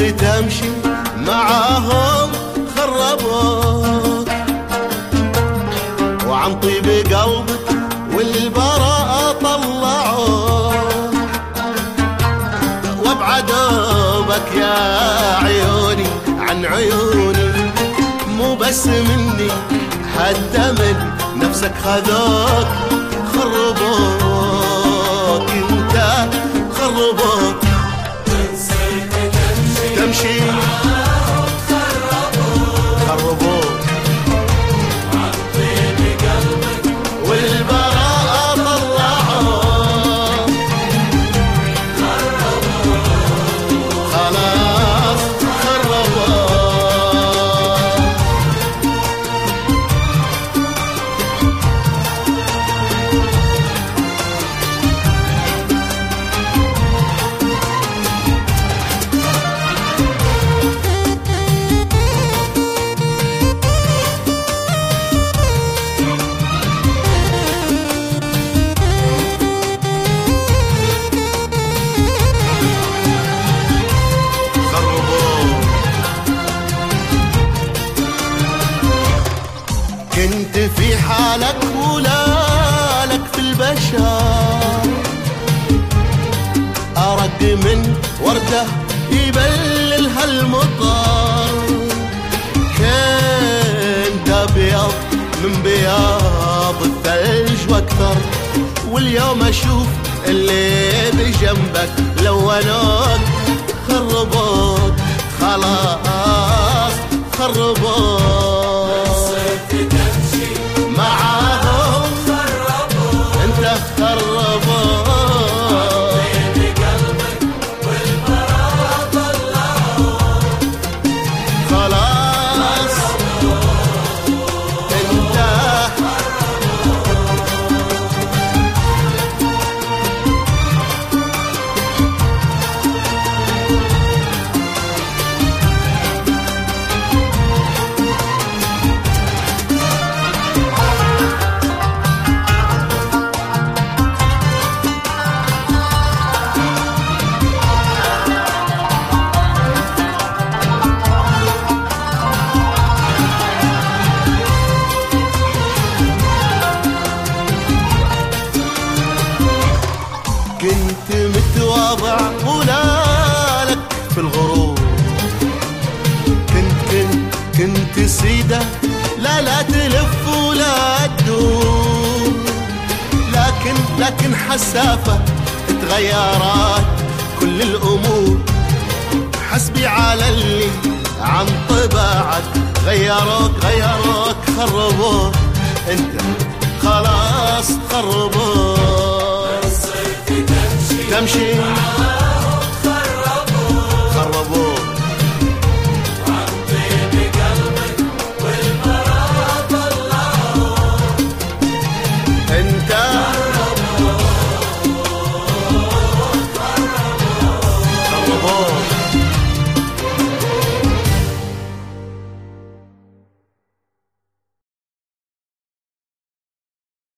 تمشي معاهم خربوك، وعن طيب قلبك والبراءة طلعوك، وابعدوبك يا عيوني عن عيوني، مو بس مني حتى من نفسك خذوك، خربوك انت خربوك. تمشي خربوك، عن طيب قلبك والبراءة طلعوك، خلاص خربوك. كنت في حالك ولالك في البشر، أرق من وردة يبلل هالمطر، كنت أبيض من بياض الثلج واكثر، واليوم أشوف اللي بجنبك لونوك، خربوك خلاص خربوك. معاهم خربوك، انت خربوك، طيب قلبك والبراءة طلعوك، خلاص انت كنت متواضع ولالك في الغرور، كنت سيدة لا تلف ولا تدور، لكن حسافة تغيرات كل الأمور، حسبي على اللي عن طباعك غيروك خربوك، انت خلاص خربوك.